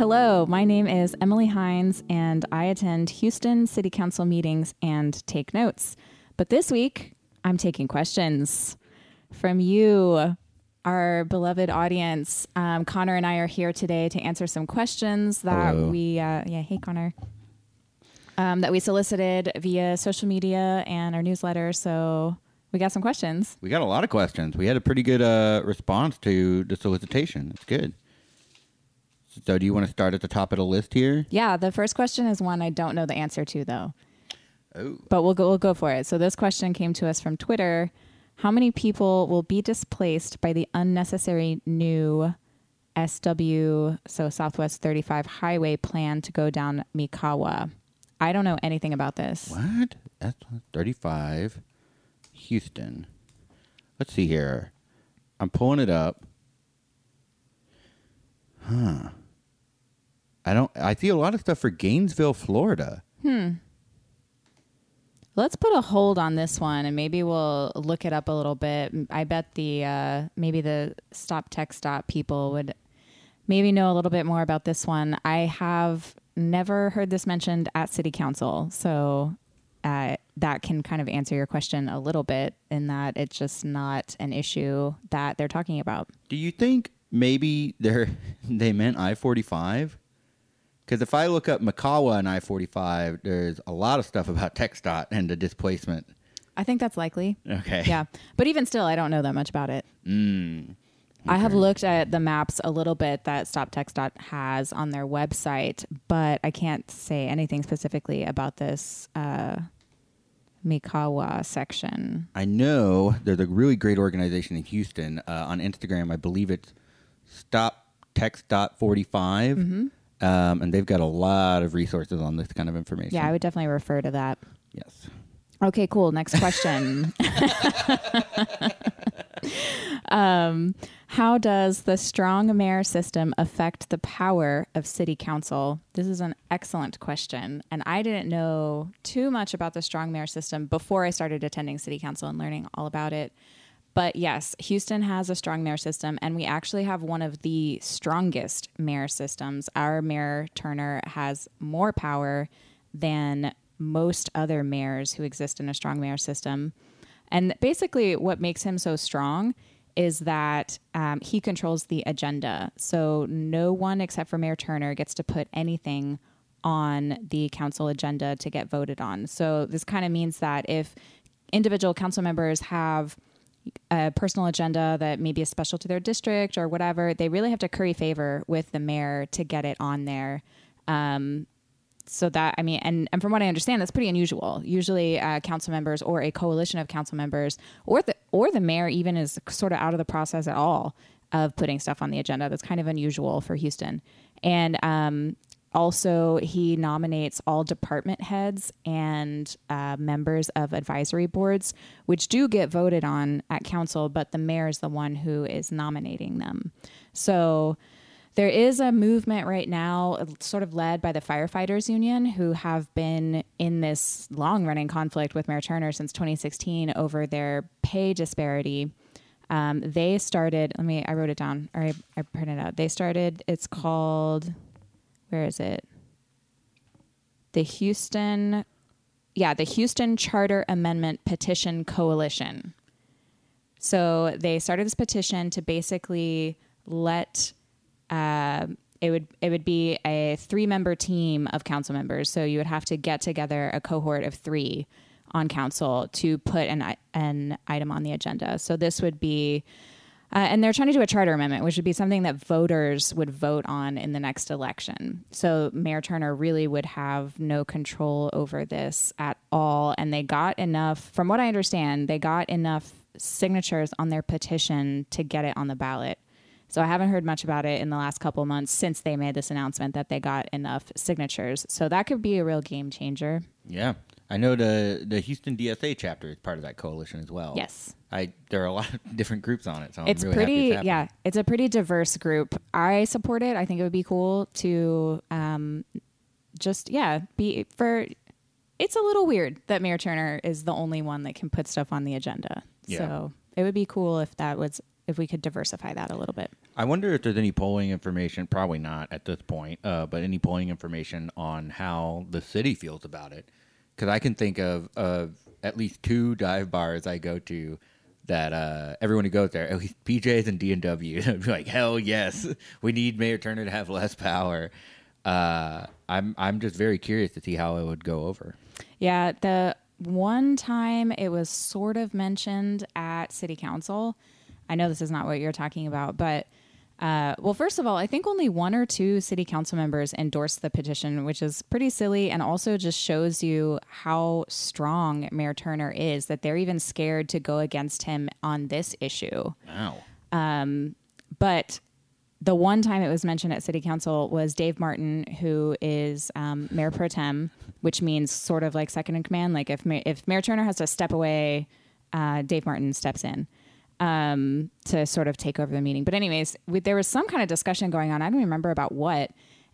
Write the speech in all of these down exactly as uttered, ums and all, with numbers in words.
Hello, my name is Emily Hines, and I attend Houston City Council meetings and take notes. But this week, I'm taking questions from you, our beloved audience. Um, Connor and I are here today to answer some questions that Hello. we, uh, yeah, hey Connor, um, that we solicited via social media and our newsletter. So we got some questions. We got a lot of questions. We had a pretty good uh, response to the solicitation. It's good. So do you want to start at the top of the list here? Yeah, the first question is one I don't know the answer to, though. Oh. But we'll go, we'll go for it. So this question came to us from Twitter. How many people will be displaced by the unnecessary new S W, so Southwest thirty-five highway plan to go down Mikawa? I don't know anything about this. What? That's thirty-five. Houston. Let's see here. I'm pulling it up. Huh. I don't. I see a lot of stuff for Gainesville, Florida. Hmm. Let's put a hold on this one, and maybe we'll look it up a little bit. I bet the uh, maybe the Stop Tech Stop people would maybe know a little bit more about this one. I have never heard this mentioned at City Council, so uh, that can kind of answer your question a little bit in that it's just not an issue that they're talking about. Do you think maybe they're they meant I forty-five? Because if I look up Mikawa and I forty-five, there's a lot of stuff about TxDOT and the displacement. I think that's likely. Okay. Yeah. But even still, I don't know that much about it. Mm, okay. I have looked at the maps a little bit that Stop TxDOT has on their website, but I can't say anything specifically about this uh, Mikawa section. I know there's a really great organization in Houston. Uh, on Instagram, I believe it's Stop TxDOT forty-five. Mm-hmm. Um, and they've got a lot of resources on this kind of information. Yeah, I would definitely refer to that. Yes. Okay, cool. Next question. um, how does the strong mayor system affect the power of city council? This is an excellent question. And I didn't know too much about the strong mayor system before I started attending city council and learning all about it. But yes, Houston has a strong mayor system, and we actually have one of the strongest mayor systems. Our Mayor Turner has more power than most other mayors who exist in a strong mayor system. And basically what makes him so strong is that um, he controls the agenda. So no one except for Mayor Turner gets to put anything on the council agenda to get voted on. So this kind of means that if individual council members have a personal agenda that maybe is special to their district or whatever, they really have to curry favor with the mayor to get it on there. Um, so that, I mean, and, and from what I understand, that's pretty unusual. Usually uh, council members or a coalition of council members or the, or the mayor even is sort of out of the process at all of putting stuff on the agenda. That's kind of unusual for Houston. And um, also, he nominates all department heads and uh, members of advisory boards, which do get voted on at council, but the mayor is the one who is nominating them. So there is a movement right now, sort of led by the firefighters union, who have been in this long-running conflict with Mayor Turner since twenty sixteen over their pay disparity. Um, they started, let me, I wrote it down, or I, I printed it out. They started, it's called... Where is it? The Houston, yeah, the Houston Charter Amendment Petition Coalition. So they started this petition to basically let, uh, it would it would be a three-member team of council members. So you would have to get together a cohort of three on council to put an an item on the agenda. So this would be... Uh, and they're trying to do a charter amendment, which would be something that voters would vote on in the next election. So Mayor Turner really would have no control over this at all. And they got enough, from what I understand, they got enough signatures on their petition to get it on the ballot. So I haven't heard much about it in the last couple months since they made this announcement that they got enough signatures. So that could be a real game changer. Yeah. I know the, the Houston D S A chapter is part of that coalition as well. Yes. I there are a lot of different groups on it, so I'm it's really pretty, happy it's yeah, it's a pretty diverse group. I support it. I think it would be cool to um, just, yeah, be for, it's a little weird that Mayor Turner is the only one that can put stuff on the agenda. Yeah. So it would be cool if that was, it if we could diversify that a little bit. I wonder if there's any polling information, probably not at this point, uh, but any polling information on how the city feels about it. Because I can think of, of at least two dive bars I go to that uh, everyone who goes there, at least P J's and D and W, be like, hell yes, we need Mayor Turner to have less power. Uh, I'm I'm just very curious to see how it would go over. Yeah, the one time it was sort of mentioned at City Council. I know this is not what you're talking about, but uh, well, first of all, I think only one or two City Council members endorsed the petition, which is pretty silly, and also just shows you how strong Mayor Turner is, that they're even scared to go against him on this issue. Wow. Um, but the one time it was mentioned at City Council was Dave Martin, who is um, Mayor Pro Tem, which means sort of like second in command. Like if Ma- if Mayor Turner has to step away, uh, Dave Martin steps in um, to sort of take over the meeting. But anyways, we, there was some kind of discussion going on. I don't remember about what.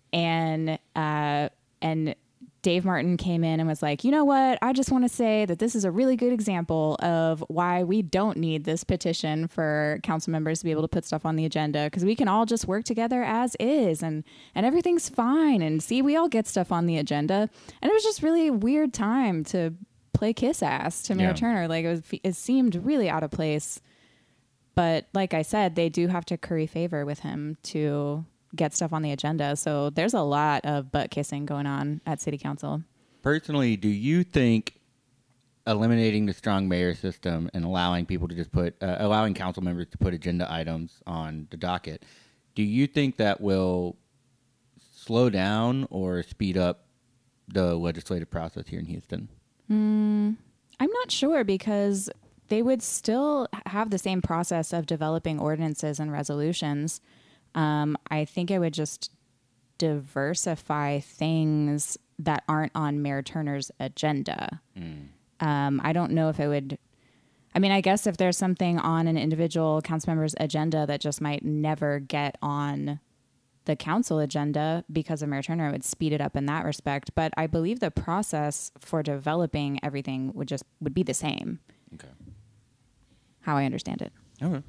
And uh, and Dave Martin came in and was like, you know what? I just want to say that this is a really good example of why we don't need this petition for council members to be able to put stuff on the agenda, because we can all just work together as is and, and everything's fine. And see, we all get stuff on the agenda. And it was just really a weird time to play kiss ass to Mayor Yeah. Turner. Like it, was, it seemed really out of place. But like I said, they do have to curry favor with him to get stuff on the agenda. So there's a lot of butt kissing going on at City Council. Personally, do you think eliminating the strong mayor system and allowing people to just put, uh, allowing council members to put agenda items on the docket, do you think that will slow down or speed up the legislative process here in Houston? Mm, I'm not sure, because they would still have the same process of developing ordinances and resolutions. Um, I think it would just diversify things that aren't on Mayor Turner's agenda. Mm. Um, I don't know if it would. I mean, I guess if there's something on an individual council member's agenda that just might never get on the council agenda because of Mayor Turner, it would speed it up in that respect. But I believe the process for developing everything would just would be the same. Okay. How I understand it. Okay.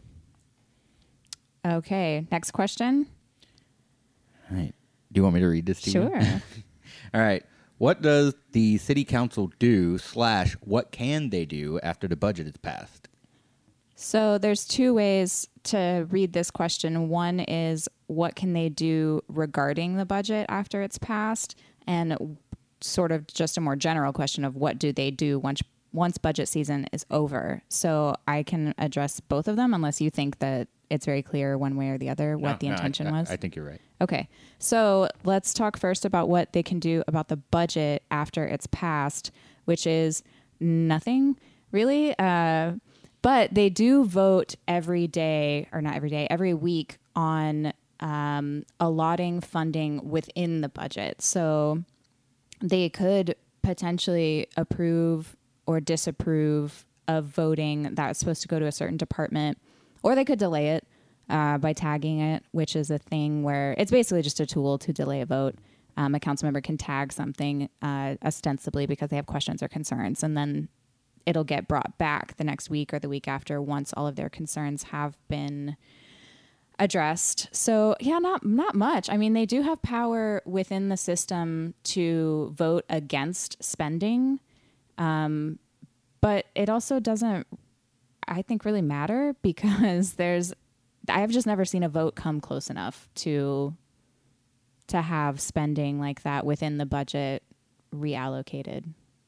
Okay, next question. All right. Do you want me to read this to Sure. you? All right. What does the city council do slash what can they do after the budget is passed? So there's two ways to read this question. One is what can they do regarding the budget after it's passed, and sort of just a more general question of what do they do once once budget season is over. So I can address both of them unless you think that it's very clear one way or the other what No, the no, intention I, was. I think you're right. Okay. So let's talk first about what they can do about the budget after it's passed, which is nothing really. Uh, but they do vote every day, or not every day, every week on um, allotting funding within the budget. So they could potentially approve or disapprove of voting that's supposed to go to a certain department, or they could delay it uh, by tagging it, which is a thing where it's basically just a tool to delay a vote. Um, a council member can tag something uh, ostensibly because they have questions or concerns, and then it'll get brought back the next week or the week after once all of their concerns have been addressed. So yeah, not not much. I mean, they do have power within the system to vote against spending, um, but it also doesn't, I think, really matter, because there's, I have just never seen a vote come close enough to to have spending like that within the budget reallocated.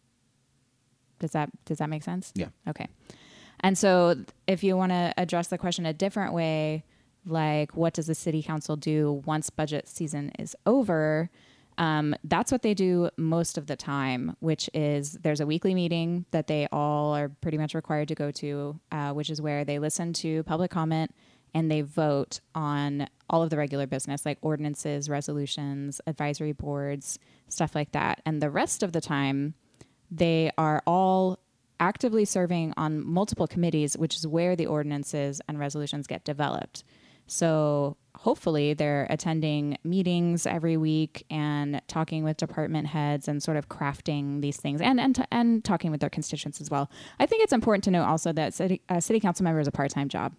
Does that does that make sense? Yeah. Okay. And so if you want to address the question a different way, like what does the city council do once budget season is over? Um, that's what they do most of the time, which is there's a weekly meeting that they all are pretty much required to go to, uh, which is where they listen to public comment and they vote on all of the regular business, like ordinances, resolutions, advisory boards, stuff like that. And the rest of the time, they are all actively serving on multiple committees, which is where the ordinances and resolutions get developed. So hopefully they're attending meetings every week and talking with department heads and sort of crafting these things, and and, t- and talking with their constituents as well. I think it's important to note also that city, uh, city council member is a part-time job.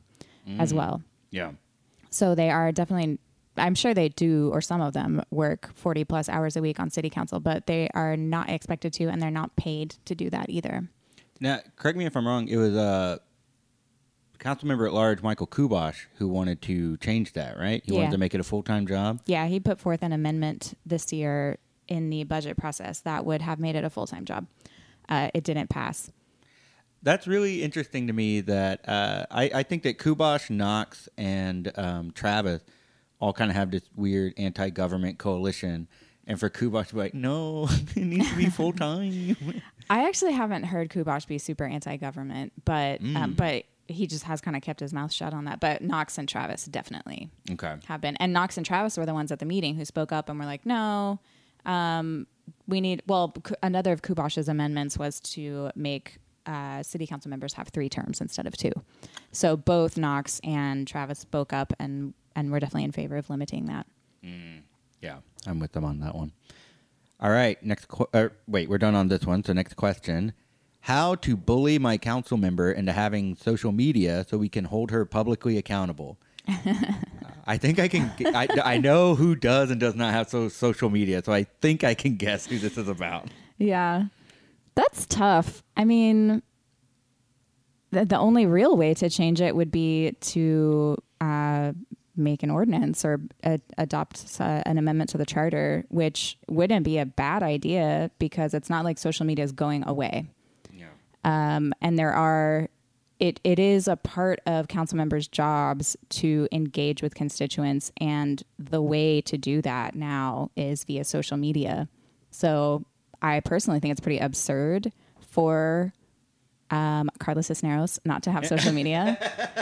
mm. as well. Yeah. So they are definitely, I'm sure they do, or some of them work forty plus hours a week on city council, but they are not expected to, and they're not paid to do that either. Now, correct me if I'm wrong. It was a uh, council member at large, Michael Kubosh, who wanted to change that, right? He Yeah. wanted to make it a full-time job. Yeah, he put forth an amendment this year in the budget process that would have made it a full-time job. Uh, it didn't pass. That's really interesting to me that uh, I, I think that Kubosh, Knox, and um, Travis all kind of have this weird anti-government coalition. And for Kubosh to be like, no, it needs to be full-time. I actually haven't heard Kubosh be super anti-government, but Mm. um, but he just has kind of kept his mouth shut on that. But Knox and Travis definitely Okay. have been. And Knox and Travis were the ones at the meeting who spoke up and were like, no, um, we need, well, K- another of Kubosh's amendments was to make uh, city council members have three terms instead of two. So both Knox and Travis spoke up and, and were definitely in favor of limiting that. Mm. Yeah, I'm with them on that one. All right, next. Qu- uh, wait, we're done on this one. So next question: how to bully my council member into having social media so we can hold her publicly accountable? uh, I think I can. g- I, I know who does and does not have so, social media, so I think I can guess who this is about. Yeah, that's tough. I mean, the, the only real way to change it would be to uh, make an ordinance or a, adopt uh, an amendment to the charter, which wouldn't be a bad idea because it's not like social media is going away. Yeah. Um, and there are, it, it is a part of council members' jobs to engage with constituents. And the way to do that now is via social media. So I personally think it's pretty absurd for um, Carlos Cisneros not to have social media.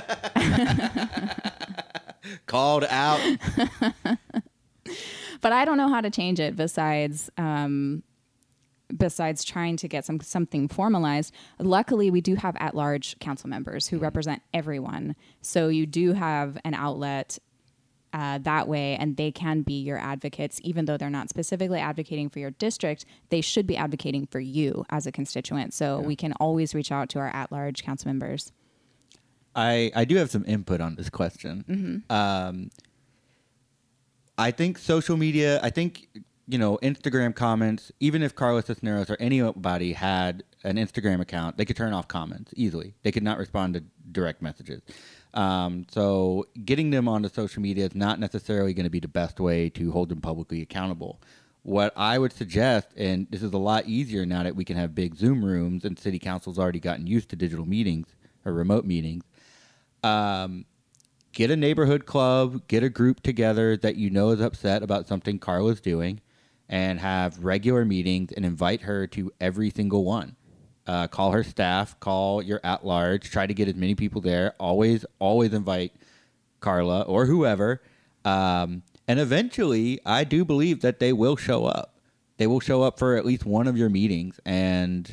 Called out. But I don't know how to change it besides um, besides trying to get some something formalized. Luckily, we do have at-large council members who represent everyone. So you do have an outlet uh, that way, and they can be your advocates. Even though they're not specifically advocating for your district, they should be advocating for you as a constituent. So Yeah. we can always reach out to our at-large council members. I, I do have some input on this question. Mm-hmm. Um, I think social media, I think, you know, Instagram comments, even if Carlos Cisneros or anybody had an Instagram account, they could turn off comments easily. They could not respond to direct messages. Um, so getting them onto social media is not necessarily going to be the best way to hold them publicly accountable. What I would suggest, and this is a lot easier now that we can have big Zoom rooms and city council's already gotten used to digital meetings or remote meetings, um, get a neighborhood club, get a group together that you know is upset about something Carla's doing, and have regular meetings and invite her to every single one. Uh, call her staff, call your at-large, try to get as many people there. Always, always invite Carla or whoever. Um, and eventually, I do believe that they will show up. They will show up for at least one of your meetings. And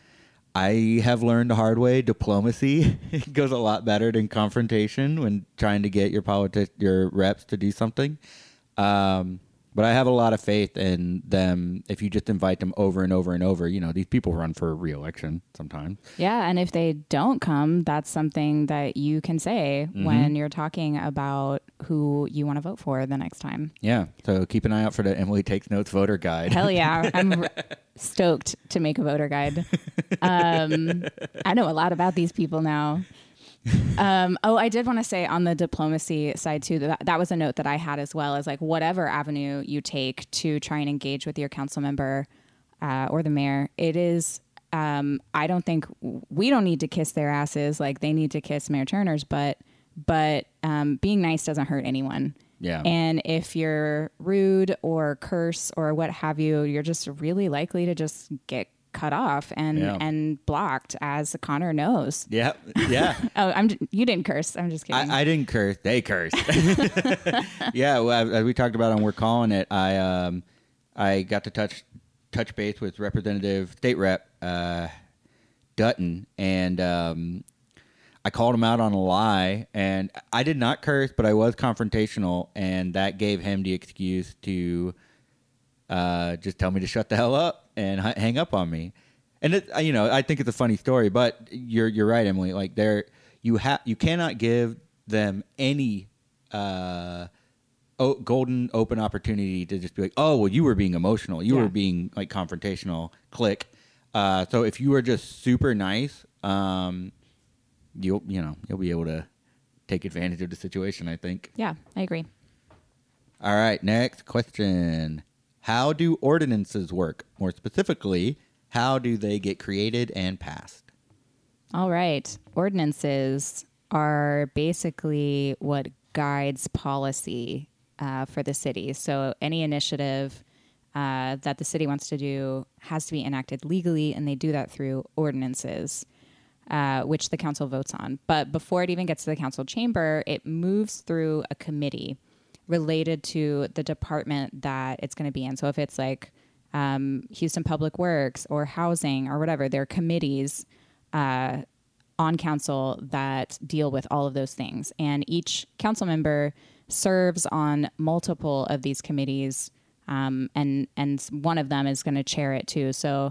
I have learned the hard way, diplomacy goes a lot better than confrontation when trying to get your politi- your reps to do something. Um, but I have a lot of faith in them. If you just invite them over and over and over, you know, these people run for re-election sometimes. Yeah, and if they don't come, that's something that you can say Mm-hmm. when you're talking about who you want to vote for the next time. Yeah, so keep an eye out for the Emily Takes Notes voter guide. Hell yeah. I'm r- stoked to make a voter guide. Um, I know a lot about these people now. Um, oh, I did want to say on the diplomacy side too, that that was a note that I had as well, is like whatever avenue you take to try and engage with your council member uh, or the mayor, it is, um, I don't think we don't need to kiss their asses like they need to kiss Mayor Turner's, but, but um, being nice doesn't hurt anyone. Yeah. And if you're rude or curse or what have you, you're just really likely to just get cut off and Yeah. and blocked, as Connor knows. Yeah, yeah. Oh, I'm you didn't curse. I'm just kidding. I, I didn't curse. They cursed. Yeah, well, as we talked about on We're Calling It, I um, I got to touch touch base with Representative State Rep uh, Dutton, and um, I called him out on a lie, and I did not curse, but I was confrontational, and that gave him the excuse to uh, just tell me to shut the hell up and h- hang up on me. And it, you know, I think it's a funny story, but you're you're right, Emily. Like there, you have you cannot give them any uh, o- golden open opportunity to just be like, oh, well, you were being emotional. You Yeah. were being like confrontational. Click. Uh, so if you were just super nice, um, you'll, you know, you'll be able to take advantage of the situation, I think. Yeah, I agree. All right, next question. How do ordinances work? More specifically, how do they get created and passed? All right. Ordinances are basically what guides policy uh, for the city. So any initiative uh, that the city wants to do has to be enacted legally, and they do that through ordinances, uh, which the council votes on. But before it even gets to the council chamber, it moves through a committee related to the department that it's going to be in. So if it's like um, Houston Public Works or housing or whatever, there are committees uh, on council that deal with all of those things. And each council member serves on multiple of these committees, um, and, and one of them is going to chair it too. So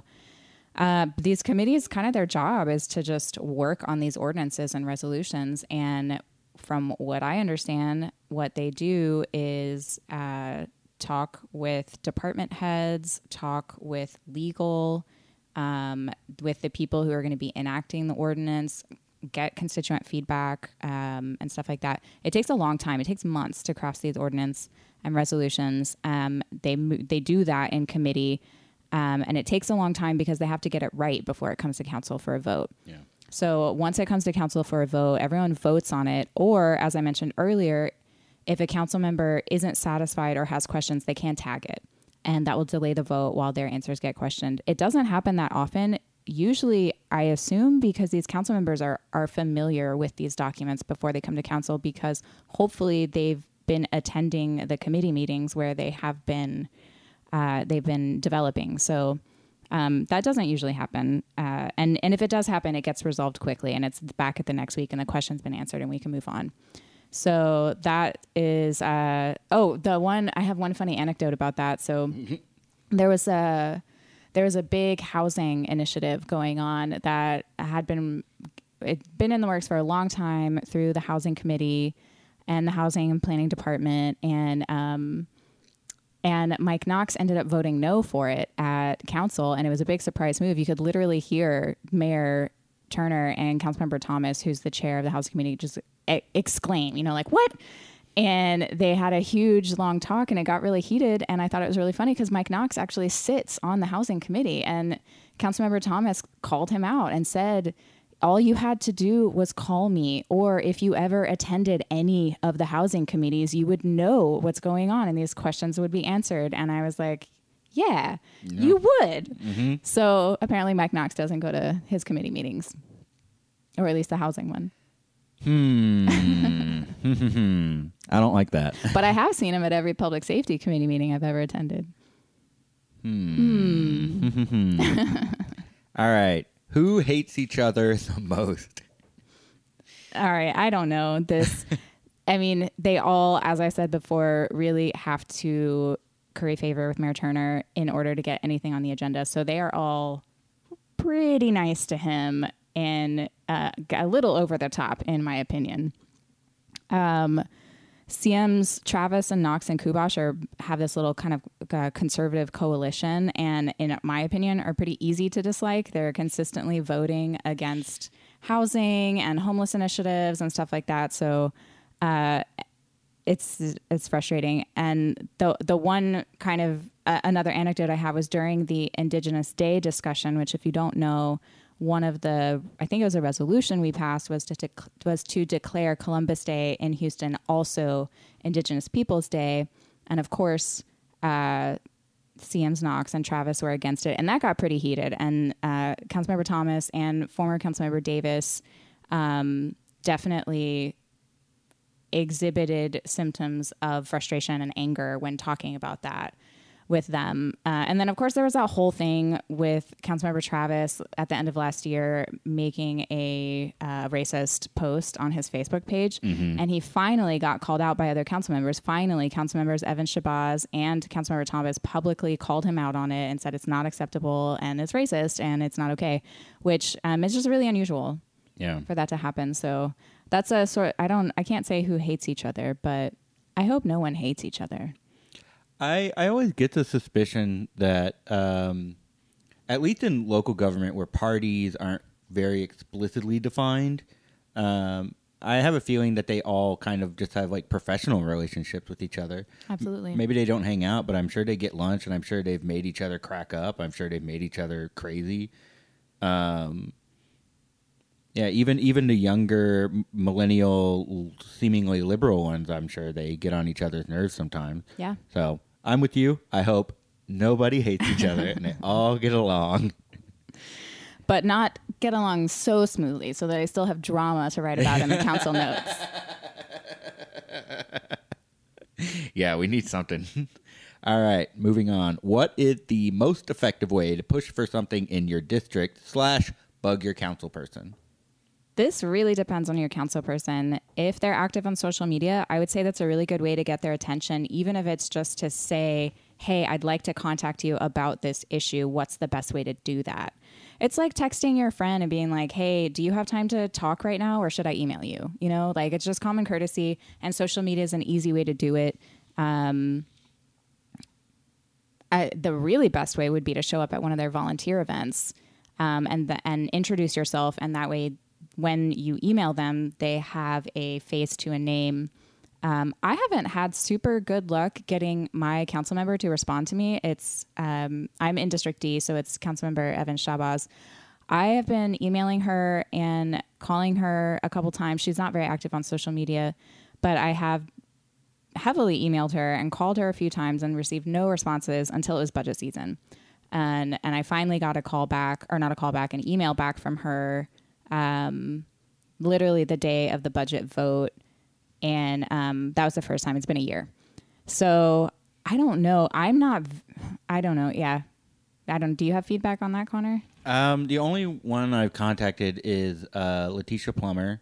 uh, these committees, kind of their job is to just work on these ordinances and resolutions. And from what I understand, what they do is uh, talk with department heads, talk with legal, um, with the people who are going to be enacting the ordinance, get constituent feedback, um, and stuff like that. It takes a long time. It takes months to craft these ordinance and resolutions. Um, they mo- they do that in committee, um, and it takes a long time because they have to get it right before it comes to council for a vote. Yeah. So once it comes to council for a vote, everyone votes on it. Or, as I mentioned earlier, if a council member isn't satisfied or has questions, they can tag it. And that will delay the vote while their answers get questioned. It doesn't happen that often. Usually, I assume, because these council members are, are familiar with these documents before they come to council, because hopefully they've been attending the committee meetings where they have been, uh, they've been developing. So um, that doesn't usually happen. Uh, and, and if it does happen, it gets resolved quickly and it's back at the next week and the question's been answered and we can move on. So that is, uh, oh, the one, I have one funny anecdote about that. So there was a, there was a big housing initiative going on that had been, it'd been in the works for a long time through the housing committee and the housing and planning department. And, um, and Mike Knox ended up voting no for it at council. And it was a big surprise move. You could literally hear Mayor Turner and Councilmember Thomas, who's the chair of the housing committee, just e- exclaim, you know, like, what? And they had a huge long talk and it got really heated. And I thought it was really funny because Mike Knox actually sits on the housing committee, and Councilmember Thomas called him out and said, all you had to do was call me, or if you ever attended any of the housing committees, you would know what's going on and these questions would be answered. And I was like, yeah, yeah. you would. Mm-hmm. So apparently Mike Knox doesn't go to his committee meetings, or at least the housing one. Hmm. I don't like that. But I have seen him at every public safety committee meeting I've ever attended. Hmm. hmm. All right. Who hates each other the most? All right. I don't know. This, I mean, they all, as I said before, really have to curry favor with Mayor Turner in order to get anything on the agenda. So they are all pretty nice to him and uh, a little over the top, in my opinion. Um, C Ms Travis and Knox and Kubash are have this little kind of uh, conservative coalition, and in my opinion, are pretty easy to dislike. They're consistently voting against housing and homeless initiatives and stuff like that. So uh, it's it's frustrating. And the the one kind of uh, another anecdote I have was during the Indigenous Day discussion, which, if you don't know, one of the, I think it was a resolution we passed, was to dec- was to declare Columbus Day in Houston also Indigenous Peoples Day. And of course, uh, C Ms Knox and Travis were against it. And that got pretty heated. And uh, Councilmember Thomas and former Councilmember Davis um, definitely exhibited symptoms of frustration and anger when talking about that with them. Uh, and then, of course, there was that whole thing with Councilmember Travis at the end of last year making a uh, racist post on his Facebook page. Mm-hmm. And he finally got called out by other council members. Finally, council members Evan Shabazz and Councilmember Thomas publicly called him out on it and said it's not acceptable and it's racist and it's not okay, which um, is just really unusual. Yeah. For that to happen. So That's a sort. I don't. I can't say who hates each other, but I hope no one hates each other. I, I always get the suspicion that, um, at least in local government where parties aren't very explicitly defined, um, I have a feeling that they all kind of just have like professional relationships with each other. Absolutely. Maybe they don't hang out, but I'm sure they get lunch, and I'm sure they've made each other crack up. I'm sure they've made each other crazy. Um, yeah, even even the younger millennial, seemingly liberal ones, I'm sure they get on each other's nerves sometimes. Yeah. So I'm with you. I hope nobody hates each other and they all get along. But not get along so smoothly so that I still have drama to write about in the council notes. Yeah, we need something. All right, moving on. What is the most effective way to push for something in your district slash bug your council person? This really depends on your council person. If they're active on social media, I would say that's a really good way to get their attention, even if it's just to say, hey, I'd like to contact you about this issue. What's the best way to do that? It's like texting your friend and being like, hey, do you have time to talk right now, or should I email you? You know, like, it's just common courtesy, and social media is an easy way to do it. Um, I, the really best way would be to show up at one of their volunteer events, um, and the, and introduce yourself, and that way when you email them, they have a face to a name. Um, I haven't had super good luck getting my council member to respond to me. It's um, I'm in District D, so it's Councilmember Evan Shabazz. I have been emailing her and calling her a couple times. She's not very active on social media, but I have heavily emailed her and called her a few times and received no responses until it was budget season. And and I finally got a call back, or not a call back, an email back from her um, literally the day of the budget vote. And um, that was the first time. It's been a year. So I don't know. I'm not, I don't know. Yeah. I don't, do you have feedback on that, Connor? Um, the only one I've contacted is uh, Letitia Plummer.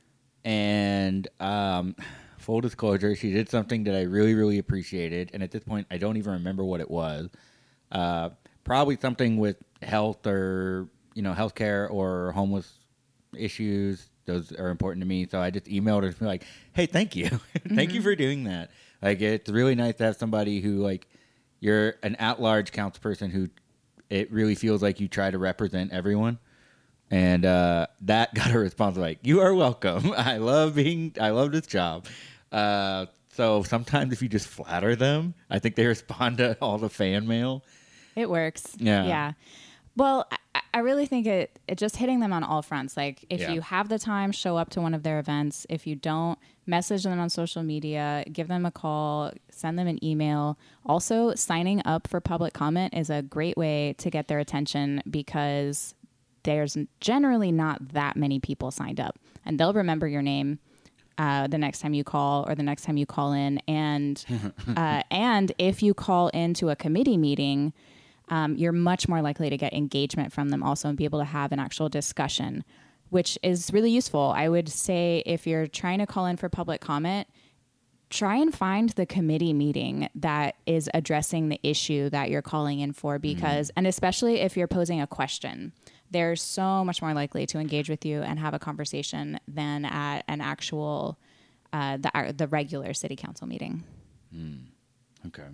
And um, full disclosure, she did something that I really, really appreciated. And at this point, I don't even remember what it was. Uh, probably something with health or, you know, healthcare or homeless issues. Those are important to me. So I just emailed her and be like, hey, thank you. Thank mm-hmm. you for doing that. Like, it's really nice to have somebody who, like, you're an at-large council person who it really feels like you try to represent everyone. And uh, that got a response like, you are welcome. I love being, I love this job. Uh, so sometimes if you just flatter them, I think they respond to all the fan mail. It works. Yeah. Yeah. Well, I, I really think it, it just hitting them on all fronts. Like, if yeah. you have the time, show up to one of their events. If you don't, message them on social media, give them a call, send them an email. Also, signing up for public comment is a great way to get their attention, because there's generally not that many people signed up, and they'll remember your name uh, the next time you call, or the next time you call in. And uh, and if you call into a committee meeting, Um, you're much more likely to get engagement from them also, and be able to have an actual discussion, which is really useful. I would say if you're trying to call in for public comment, try and find the committee meeting that is addressing the issue that you're calling in for, because, mm-hmm. and especially if you're posing a question, they're so much more likely to engage with you and have a conversation than at an actual, uh, the, the regular city council meeting. Mm. Okay.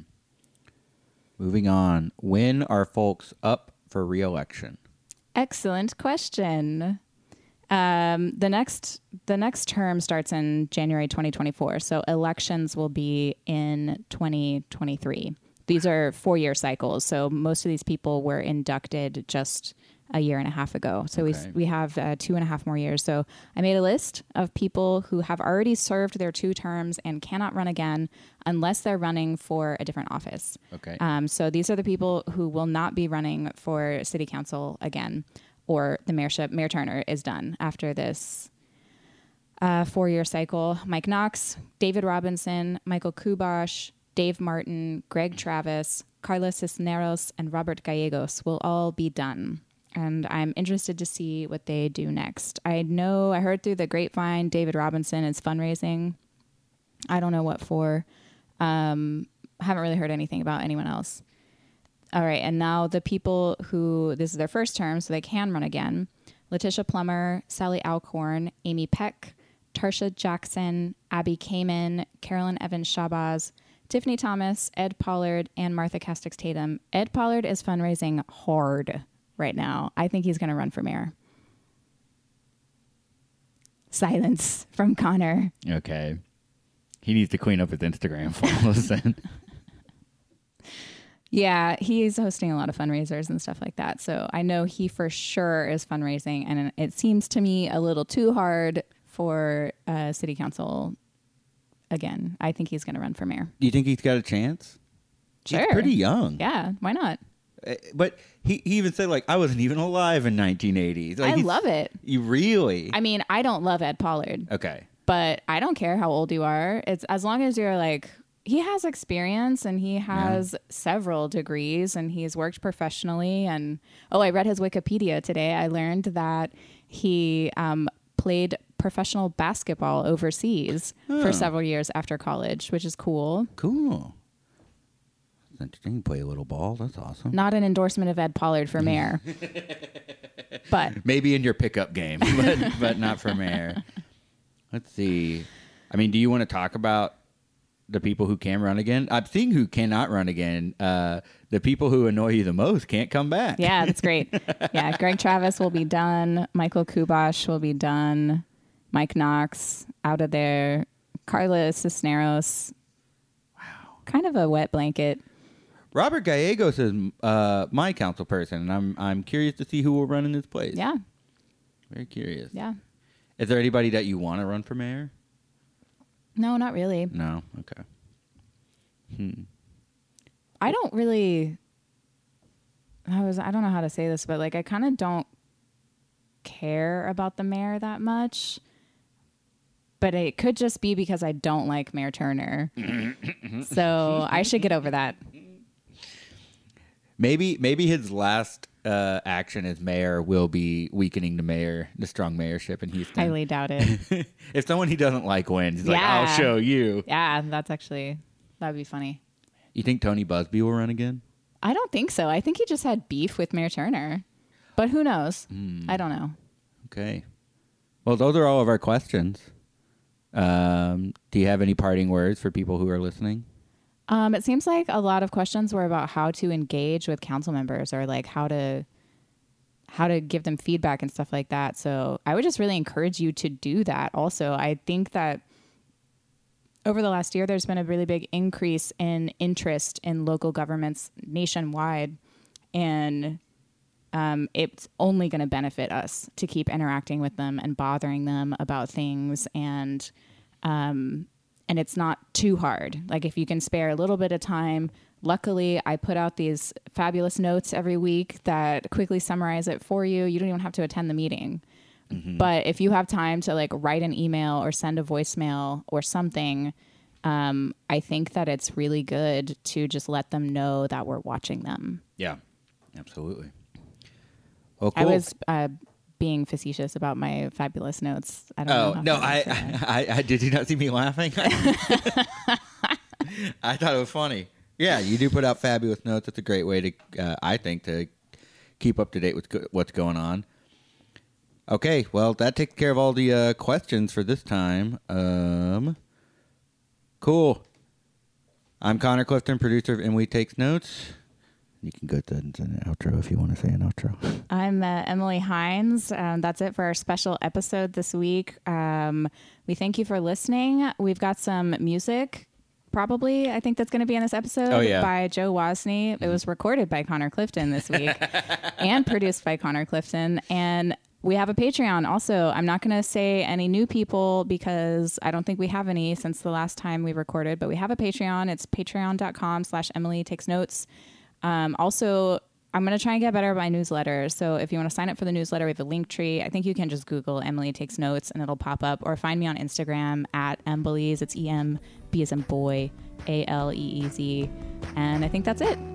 Moving on, when are folks up for re-election? Excellent question. Um, the next the next term starts in January twenty twenty-four, so elections will be in twenty twenty-three. These are four-year cycles, so most of these people were inducted just a year and a half ago. So okay. we we have uh, two and a half more years. So I made a list of people who have already served their two terms and cannot run again unless they're running for a different office. Okay. Um, so these are the people who will not be running for city council again, or the mayorship. Mayor Turner is done after this uh, four-year cycle. Mike Knox, David Robinson, Michael Kubosh, Dave Martin, Greg Travis, Carla Cisneros, and Robert Gallegos will all be done. And I'm interested to see what they do next. I know I heard through the grapevine David Robinson is fundraising. I don't know what for. Um, I haven't really heard anything about anyone else. All right, and now the people who, this is their first term, so they can run again. Letitia Plummer, Sally Alcorn, Amy Peck, Tarsha Jackson, Abby Kamen, Carolyn Evans Shabazz, Tiffany Thomas, Ed Pollard, and Martha Castix Tatum. Ed Pollard is fundraising hard right now. I think he's going to run for mayor. Silence from Connor. Okay. He needs to clean up his Instagram followers then. Yeah, he's hosting a lot of fundraisers and stuff like that. So I know he for sure is fundraising. And it seems to me a little too hard for uh, city council again. I think he's going to run for mayor. Do you think he's got a chance? Sure. He's pretty young. Yeah, why not? Uh, But he, he even said, like, I wasn't even alive in nineteen eighty. Like, I he's- love it. You really? I mean, I don't love Ed Pollard, okay. but I don't care how old you are. It's as long as you're like, he has experience and he has several degrees and he's worked professionally. And oh, I read his Wikipedia today. I learned that he um, played professional basketball overseas Huh. for several years after college, which is cool. Cool. That's interesting. You play a little ball. That's awesome. Not an endorsement of Ed Pollard for mayor, but Maybe in your pickup game, but, but not for mayor. Let's see. I mean, do you want to talk about the people who can run again? I'm seeing who cannot run again. Uh, the people who annoy you the most can't come back. yeah, that's great. Yeah, Greg Travis will be done. Michael Kubash will be done. Mike Knox out of there. Carla Cisneros. Wow. Kind of a wet blanket. Robert Gallegos is uh, my council person, and I'm I'm curious to see who will run in his place. Yeah. Very curious. Yeah. Is there anybody that you want to run for mayor? No, not really. No. Okay. Hmm. I don't really I was I don't know how to say this, but like I kind of don't care about the mayor that much. But it could just be because I don't like Mayor Turner. So I should get over that. Maybe maybe his last uh, action as mayor will be weakening the mayor, the strong mayorship in Houston. Highly doubt it. If someone he doesn't like wins, he's like, Yeah. I'll show you. Yeah, that's actually, that'd be funny. You think Tony Busby will run again? I don't think so. I think he just had beef with Mayor Turner. But who knows? I don't know. Okay. Well, those are all of our questions. Um, do you have any parting words for people who are listening? Um, it seems like a lot of questions were about how to engage with council members or like how to how to give them feedback and stuff like that. So I would just really encourage you to do that. Also, I think that over the last year, there's been a really big increase in interest in local governments nationwide, and um, it's only going to benefit us to keep interacting with them and bothering them about things. And um, and it's not too hard. Like if you can spare a little bit of time. Luckily, I put out these fabulous notes every week that quickly summarize it for you. You don't even have to attend the meeting. Mm-hmm. But if you have time to like write an email or send a voicemail or something, um, I think that it's really good to just let them know that we're watching them. Yeah, absolutely. Well, cool. I was uh, being facetious about my fabulous notes. I don't Oh, know. how no, far I, that's going. I, I, did you not see me laughing? I thought it was funny. Yeah, you do put out fabulous notes. It's a great way to, uh, I think, to keep up to date with go- what's going on. Okay, well, that takes care of all the uh, questions for this time. Um, cool. I'm Connor Clifton, producer of And We Takes Notes. You can go ahead and send an outro if you want to say an outro. I'm uh, Emily Hines. Um, that's it for our special episode this week. Um, we thank you for listening. We've got some music, probably, I think that's going to be in this episode Oh, yeah. by Joe Wozni. It was recorded by Connor Clifton this week and produced by Connor Clifton. And we have a Patreon also. I'm not going to say any new people because I don't think we have any since the last time we recorded, but we have a Patreon. It's patreon.com slash Emily Takes Notes. Um, also, I'm going to try and get better at my newsletter. So if you want to sign up for the newsletter, we have a link tree. I think you can just Google Emily Takes Notes and it'll pop up, or find me on Instagram at Embelize. It's E M B as in boy, A L E E Z. And I think that's it.